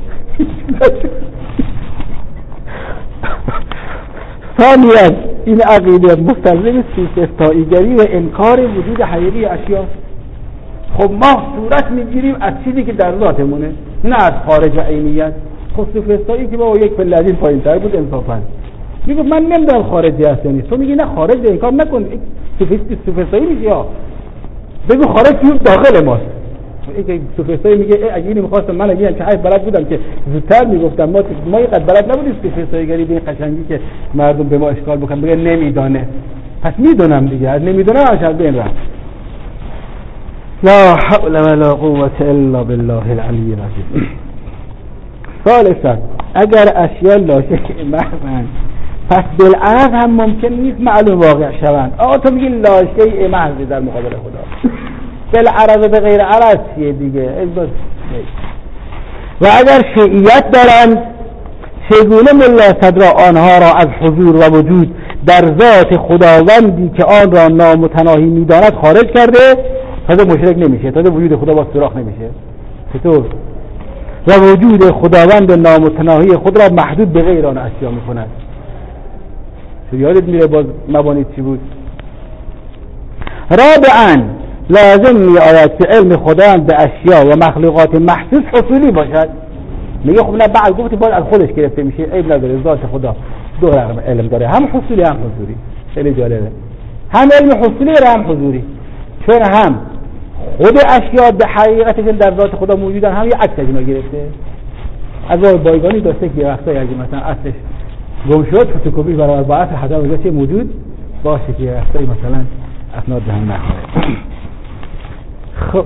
ثانیاً این عقیده مستلزم سوءاستایگری و انکار وجود حقیقی اشیاء. خب ما صورت میگیریم از چیزی که در ذاتمونه، نه از خارج عینیت. خب سوءاستایی که با یک پله از این پایین تر بود انصافاً میگه من نمیدونم خارجی هست یا نیست. تو میگی نه خارج، این کار نکن، سوءاستایی میگی یا بگو خارج تو داخل ماست. این سوءاستایی میگه اگه اینو می‌خواستم من اگه چه بلد بودم که زودتر میگفتم ما ما اینقدر بلد نبودیم سوءاستایگری به این قشنگی که مردم به ما اشکال بکنن بگن نمیدونه. پس میدونم دیگه، از نمیدونم اشار بین رفت. لا حول ولا قوة الا بالله العلی العظیم. ثالثا اگر اشیاء لاشه محضن پس بالعرض هم ممکن نیست معلوم واقع شوند. آقا تو میگی لاشه محضی در مقابل خدا، بالعرض به غیر عرض چیه دیگه؟ و اگر شیعیت دارند چگونه ملا صدرا آنها را از حضور و وجود در ذات خداوندی که آن را نامتناهی میداند خارج کرده، تازه مشرک نمیشه، تازه وجود خدا با سوراخ نمیشه. چطور؟ و وجود خداوند نامتناهی خود را محدود به غیر آن اشیا میکند. تو یادت میره باز مبانی چی بود؟ رابعاً لازم می آید که علم خداوند به اشیا و مخلوقات محسوس حصولی باشد. میگه خب نه بعد گفتی باید از خودش گرفته میشه، عیب نداره، ذات خدا دو رقم علم داره، هم حصولی هم حضوری. خیلی جالبه، هم علم حصولی و هم حضوری، چون هم خود اشیا به حقیقت که در ذات خدا موجودن، هم یه عکس از اینا گرفته. از بایگانی داشته که وقتایی اگه مثلا اصلش گم شد فتوکپی برابر با اصل حتی وجه موجود باشه که وقتایی مثلا اسناد به هم نخوره. خب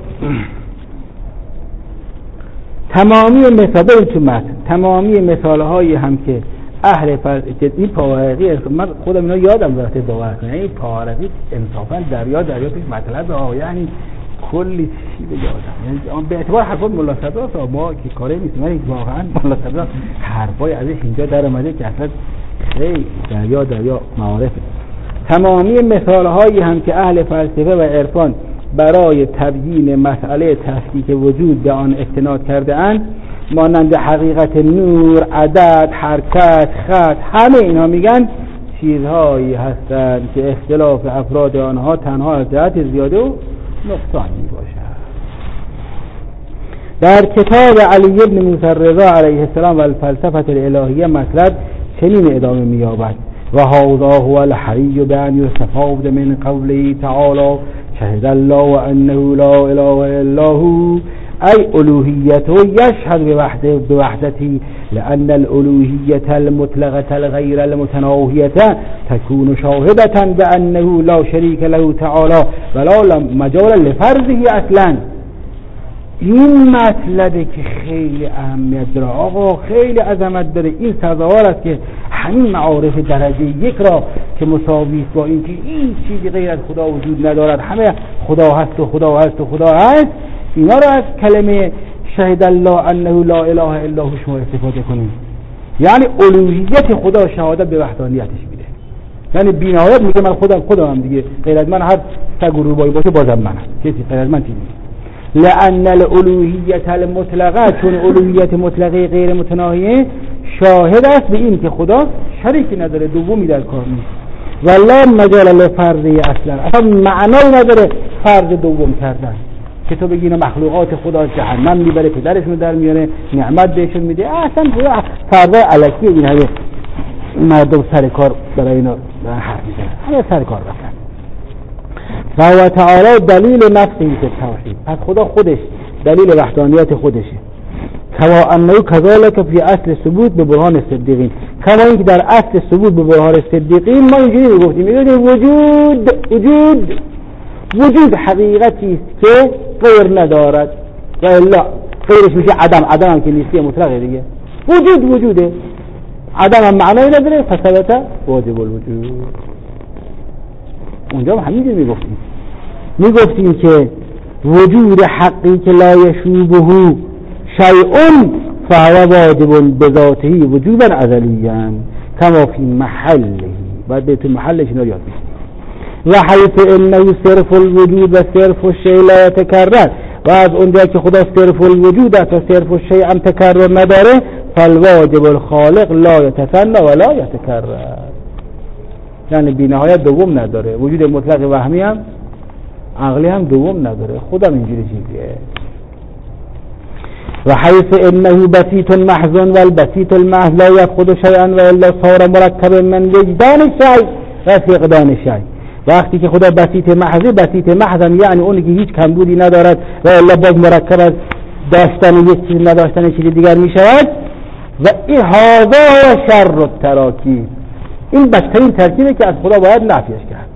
تمامی مثال تو متن تمامی مثال هایی هم که اهل فلسفه این پاورقی، من خودم اینا یادم رفته باور کنم، این پاورقی انصافا دریا دریا پیش مطلب آقا، یعنی کلی چیز یادم، یعنی به اعتبار حرفات ملا صدرا ما که کاری نیست، ولی واقعا ملا صدرا حرفای ازش اینجا در اومده که اصلا خیلی دریا دریا معارفه. تمامی مثال هایی هم که اهل فلسفه و عرفان برای تبیین مسئله تفکیک وجود به آن استناد کرده اند، مانند حقیقت نور، عدد، حرکت، خط، همه اینا میگن چیزهایی هستند که اختلاف افراد آنها تنها از جهت زیاده و نقصان می باشد. در کتاب علی ابن موسی رضا علیه السلام و الفلسفه الالهیه مطلب چنین ادامه می یابد: و هذا هو الحی بان یستفاد من قوله تعالی شهد الله انه لا اله الا هو ای الوهیته یشهد بوحده بوحدته لان الالوهیه المطلقه الغیر المتناهیه تكون شاهدة بانه لا شریک له تعالی ولا مجال لفرضه اصلا. این مطلبه که خیلی اهمیت داره آقا، خیلی عظمت داره. این سزاوار است که همین معارف درجه یک را که مساوی است با این که این چیزی غیر از خدا وجود ندارد، همه خدا هست و خدا هست و خدا هست، اینا را از کلمه شهد الله انه لا اله الا هو شما استفاده کنیم. یعنی الوهیت خدا شهادت به وحدانیتش میده. یعنی بی‌نهایت میگه من خودم خودم دیگه، غیر از من هر سگ و روبایی باشه بازم منم، کسی غیر از من چیزی نیست. لأن الالوهیت المطلقه، چون الوهیت مطلقه غیر متناهیه شاهد است به این که خدا شریکی نداره، دومی در کار نیست. والله مجال لفرضه اصلا، اصلا معنی نداره فرض دوم کردن که تو بگی اینا مخلوقات خدا، جهنم میبره، پدرشون در میاره، نعمت بهشون میده. اصلا فرض الکی این همه مردم سر کار برای اینا حرف میزنن، همه سر کار بسن. و تعالی دلیل نفسی که توحید، پس خدا خودش دلیل وحدانیت خودشه. کما انه کذالک فی اصل ثبوت به برهان صدیقین، کما اینکه در اصل ثبوت به برهان صدیقین ما اینجوری میگفتیم، میگفتیم وجود وجود وجود حقیقتی است که غیر ندارد و الا غیرش میشه عدم. عدم هم که نیستی مطلقه دیگه، وجود وجوده، عدم هم معنی نداره، فثبت واجب الوجود. اونجا هم همینجوری میگفتیم میگفتیم که وجود حقی که لا یشوبه شیء فهو واجب بذاته وجوبا ازلیا کما فی محله. بعد به تو محلش اینا یاد بگیرید. و حیث انه صرف الوجود و صرف الشیء لا یتکرر، و از اونجا که خدا صرف الوجود است و صرف الشیء هم تکرر نداره، فالواجب الخالق لا یتثنی و لا یتکرر، یعنی بی نهایت دوم نداره. وجود مطلق وهمی هم عقلی هم دوم نداره، خودم اینجوری چیزیه. و حیث انه بسیط محض و البسیط المحض لا یفقد شیئا و الا صار مرکب من وجدان شیء و فقدان شیء. وقتی که خدا بسیط محض، بسیط محض یعنی اونی که هیچ کمبودی ندارد و الا باز مرکب از داشتن یک چیز نداشتن چیز دیگر می شود. و این هذا شر التراکیب، این بدترین ترکیبه که از خدا باید نفیش کرد.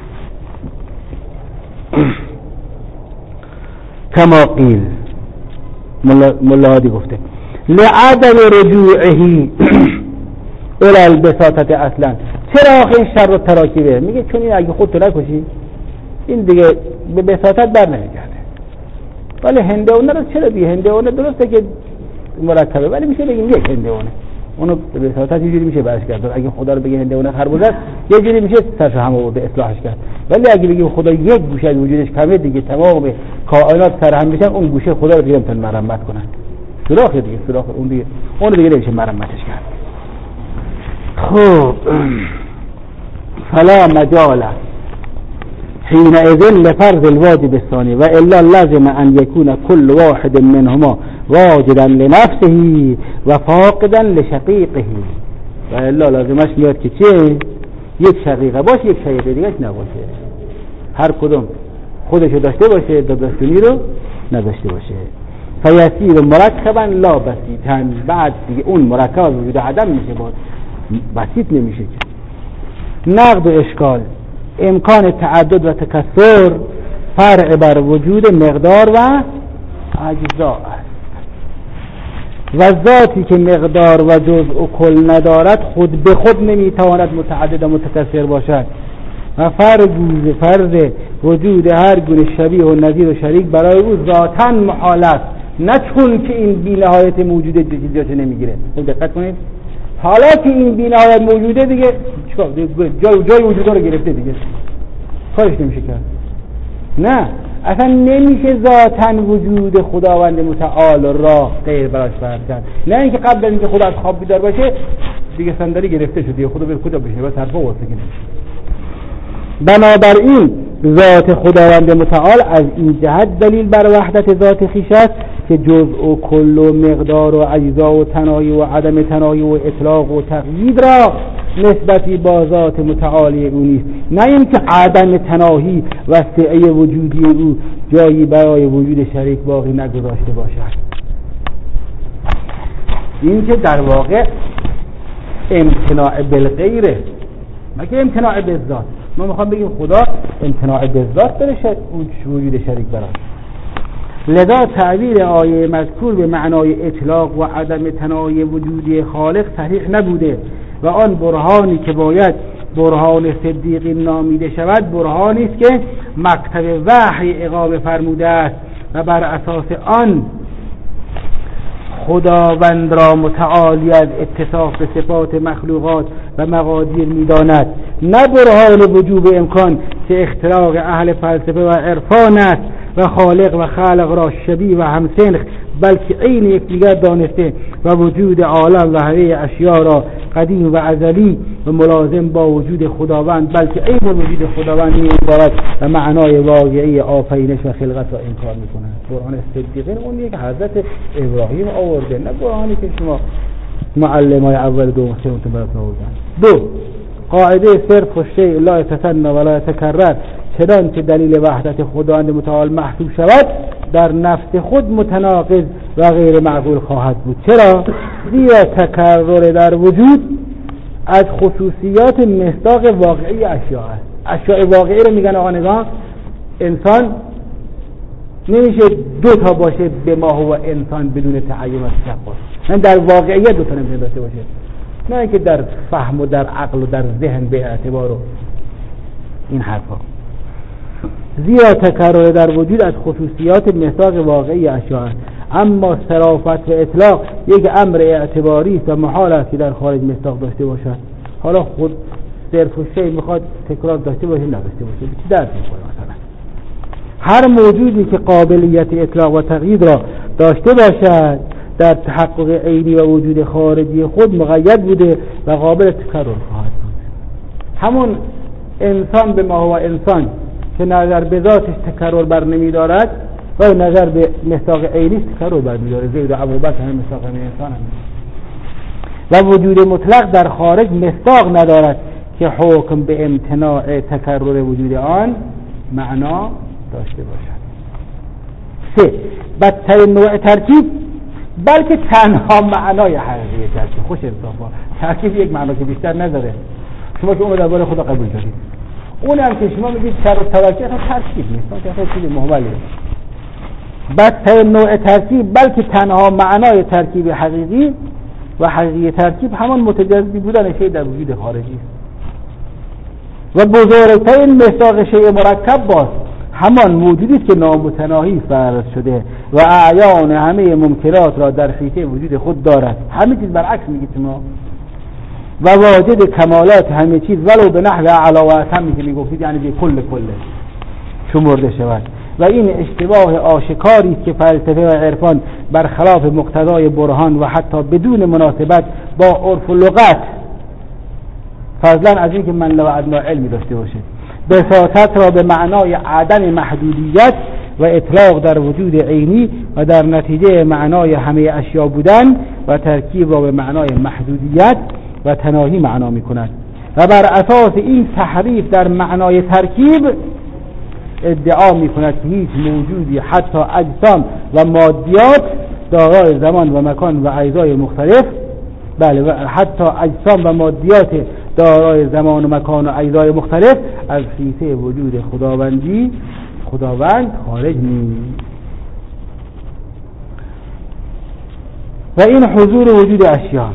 کما قیل، ملاحادی گفته لعدم رجوعه الى البساطه اصلا. چرا آخه این شر و تراکیبه؟ میگه چون این اگه خودتو نکشی این دیگه به بساطت بر نمیگرده. ولی هندونه رو چرا بی هندونه درسته که مرکبه، ولی میشه بگیم یک هندونه، اونو به بساطت یه جوری میشه برش کرد. اگه خدا رو بگه هندونه خربوزه است یه جوری میشه سرش هم آورده اصلاحش کرد. ولی اگه بگیم خدا یک گوشه از وجودش کمه دیگه تمام کائنات سر هم میشن، اون گوشه خدا رو دیگه نمیتونن مرمت کنن. سوراخ دیگه سوراخ اون دیگه اون دیگه نمیشه مرمتش کرد. خب فلا مجال حينئذ لفرض الواجب الثاني و الا لازم ان يكون كل واحد منهما واجدا لنفسه و فاقدا لشقيقه. و الا لازمش میاد که چه؟ یک شقیقه باشه، یک شقیق دیگه نباشه، هر کدوم خودشو داشته باشه، داداشونی رو نداشته باشه. فیسیر مرکبا لا بسیطا، بعد دیگه اون مرکب وجود عدم میشه، باز بسیط نمیشه. نقد و اشکال، امکان تعدد و تکثر فرع بر وجود مقدار و اجزا است و ذاتی که مقدار و جزء و کل ندارد خود به خود نمیتواند متعدد و متکثر باشد و فرض فرض وجود هر گونه شبیه و نظیر و شریک برای او ذاتاً محال است، نه چون که این بی نهایت موجوده جاش نمیگیره. خب دقت کنید، حالا که این بی نهایت موجوده دیگه جای جای وجود رو گرفته دیگه کارش نمیشه کرد. نه اصلا نمیشه ذاتاً وجود خداوند متعال را غیر براش فرض کرد. نه اینکه قبل از اینکه خدا از خواب بیدار باشه دیگه صندلی گرفته شده، خدا به کجا بشه بس حرفا واسه کنه. بنابراین ذات خداوند متعال از این جهت دلیل بر وحدت ذات خویش است که جزء و کل و مقدار و اجزا و تناهی و عدم تناهی و اطلاق و تقیید را نسبتی با ذات متعالی او نیست، نه اینکه عدم تناهی و سعه وجودی او جایی برای وجود شریک باقی نگذاشته باشد. این که در واقع امتناع بالغیره، مگه امتناع بالذات. ما میخوام بگیم خدا امتناع بالذات داره وجود شریک براش. لذا تعبیر آیه مذکور به معنای اطلاق و عدم تناهی وجودی خالق صحیح نبوده و آن برهانی که باید برهان صدیقین نامیده شود برهانی است که مکتب وحی اقامه فرموده است و بر اساس آن خداوند را متعالی از اتصاف به صفات مخلوقات و مقادیر می‌داند، نه برهان وجوب امکان که اختراق اهل فلسفه و عرفان است و خالق و خلق را شبیه و همسنخ بلکه عین یکدیگر دانسته و وجود عالم و همه اشیاء را قدیم و ازلی و ملازم با وجود خداوند بلکه عین وجود خداوند می‌دارد و معنای واقعی آفرینش و خلقت را انکار می‌کند. برهان صدیقین اون یک حضرت ابراهیم آورده، نه برهانی که شما معلمای اول دو سوم برات آوردن. دو، قاعده صرف الشیء لا یتثنی ولا یتکرر، چنان که دلیل وحدت خداوند متعال محسوب شود در نفس خود متناقض و غیر معقول خواهد بود. چرا؟ زیرا تکرر در وجود از خصوصیات مصداق واقعی اشیاء است. اشیاء واقعی رو میگن آقا نگاه، انسان نمیشه دو تا باشه به ما هو انسان بدون تعین و تشخص، نه در واقعیت دو تا نمیشه داشته باشه، نه که در فهم و در عقل و در ذهن به اعتبار و این حرفا. زیرا تکرر در وجود از خصوصیات مصداق واقعی اشیاء است، اما صرافت و اطلاق یک امر اعتباری است و محال است که در خارج مصداق داشته باشد. حالا خود صرف و شی میخواد تکرار داشته باشه نداشته باشه، چی درد میخوره؟ مثلا هر موجودی که قابلیت اطلاق و تقیید را داشته باشد در تحقق عینی و وجود خارجی خود مقید بوده و قابل تکرر خواهد بود. همون انسان به ما هو انسان که نظر به ذاتش تکرر بر نمی دارد و نظر به مصداق عینی تکرر بر می داره. زید و ابوبکر هم مصداق انسان هم و وجود مطلق در خارج مصداق ندارد که حکم به امتناع تکرر وجود آن معنا داشته باشد. سه، بدترین نوع ترکیب بلکه تنها معنای حقیقی ترکیب. خوش انصافا ترکیب یک معنا که بیشتر نداره. شما که اون درباره خدا قبول دارید، اون هم که شما میگید شر و توکل اصلا ترکیب نیست، اصلا چیز مهمله. بدترین نوع ترکیب بلکه تنها معنای ترکیب حقیقی و حقیقی ترکیب همان متجزی بودن شیء در وجود خارجی است و بزرگترین مصداق شیء مرکب باز همان موجودی است که نامتناهی فرض شده و اعیان همه ممکنات را در خیطه وجود خود دارد. همه چیز برعکس میگید شما و واجد کمالات همه چیز ولو به نحو علاوه هم که میگفتید، یعنی به کل کله شمرده شود. و این اشتباه آشکاری است که فلسفه و عرفان برخلاف مقتضای برهان و حتی بدون مناسبت با عرف و لغت، فضلا از این که من لو ادنا علمی داشته باشه، بساطت را به معنای عدم محدودیت و اطلاق در وجود عینی و در نتیجه معنای همه اشیا بودن و ترکیب را به معنای محدودیت و تناهی معنا می کند و بر اساس این تحریف در معنای ترکیب ادعا می کند که هیچ موجودی حتی اجسام و مادیات دارای زمان و مکان و اجزای مختلف، بله و حتی اجسام و مادیات دارای زمان و مکان و اجزای مختلف از خیطه وجود خداوندی خداوند خارج نیست و این حضور وجود اشیا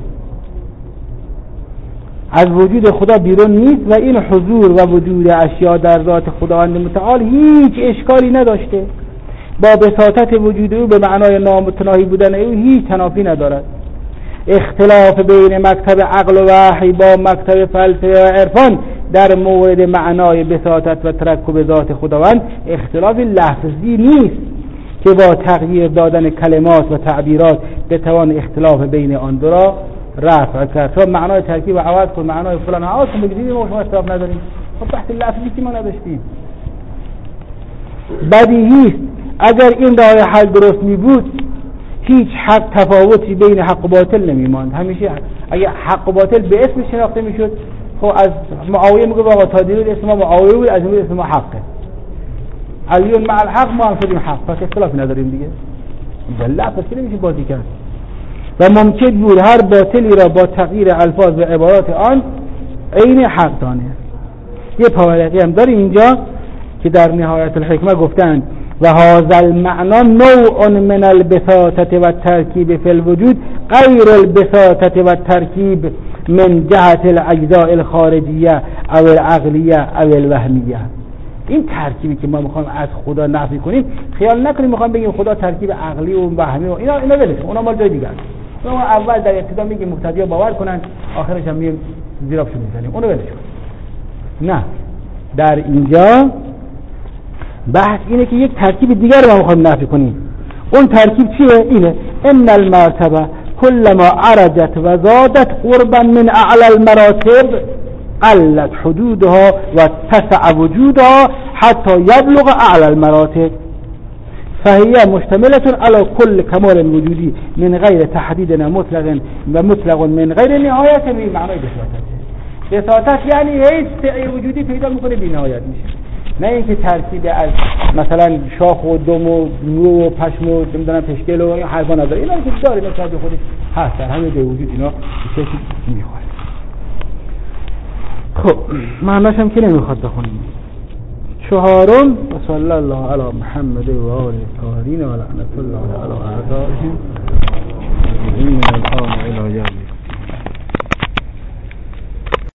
از وجود خدا بیرون نیست و این حضور و وجود اشیا در ذات خداوند متعال هیچ اشکالی نداشته. با بساطت وجود او به معنای نامتناهی بودن او هیچ تنافی ندارد. اختلاف بین مکتب عقل و وحی با مکتب فلسفه و عرفان در مورد معنای بساطت و ترکب ذات خداوند اختلاف لفظی نیست که با تغییر دادن کلمات و تعبیرات بتوان اختلاف بین آن دو را رفع کرد. چون معنای ترکیب و عوض کن معنای فلان عوض کن بگید ما شما اختلاف نداریم. خب بحث لفظی که ما نداشتیم. بدیهی است اگر این راه حل درست می بود هیچ حق تفاوتی بین حق و باطل نمی ماند. همیشه اگر حق و باطل به اسم شناخته می شد، خب از معاویه میگه آقا تا دیروز اسم ما معاویه بود، از امروز اسم ما حقه. علیون مع الحق ما هم شدیم حق، پس اختلاف نداریم دیگه. بله پس که نمیشه بازی کرد. و ممکن بود هر باطلی را با تغییر الفاظ و عبارات آن عین حق دانست. یه پاورقی هم داریم اینجا که در نهایت الحکمه گفتن و هذا المعنى نوع من البساطة و الترکیب فی الوجود غیر البساطة و الترکیب من جهت الاجزاء الخارجیه او العقلیه او الوهمیه. این ترکیبی که ما میخوایم از خدا نفی کنیم، خیال نکنیم میخوایم بگیم خدا ترکیب عقلی و وهمی و اینا اینا ولش کن، اونا مال جای دیگه است. ما اول در ابتدا میگیم مقتدی‌ها باور کنن، آخرش هم میگیم زیرابشون میزنیم، اونو ولش کن. نه، در اینجا بحث اینه که یک ترکیب دیگر رو ما میخوایم نفی کنیم. اون ترکیب چیه؟ اینه: ان المرتبه كلما عرجت و زادت قربا من اعلى المراتب قلت حدودها و اتسع وجودها حتى يبلغ اعلى المراتب فهي مشتملة على كل كمال وجودي من غير تحديد مطلق و مطلق من غير نهایت. به معنای بساطت، بساطت یعنی هیچ سعی وجودی پیدا میکنه بی نهایت میشه، نه اینکه ترکیب از مثلا شاخ و دم و مو و پشم و نمیدونم پشکل و این حرفا نداره. اینا که داره مثلا به خودش هست در همه جای وجود اینا چیزی میخواد. خب معناش هم که نمیخواد بخونیم. چهارم: و صلی الله علی محمد و آله الطاهرین و لعنت الله علی اعدائهم من الان الی یوم